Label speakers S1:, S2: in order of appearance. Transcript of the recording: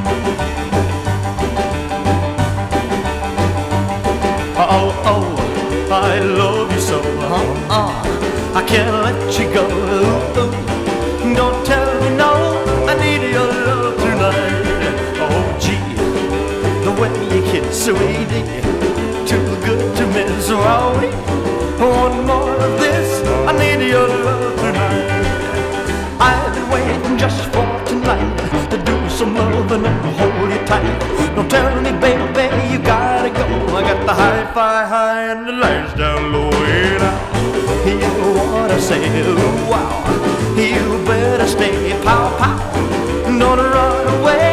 S1: Oh, oh, I love you so. I can't let you go. Don't tell me no, I need your love tonight. Oh, gee, the way you kiss, sweetie, too good to miss. Rowdy, one more of this, I need your love tonight. I've been waiting just for tonight to do some loving and hold you tight. Don't tell me, baby, you gotta go. I got the hi-fi high and the lights down low. And I hear what I say, ooh, wow. You better stay, pow, pow. Don't run away.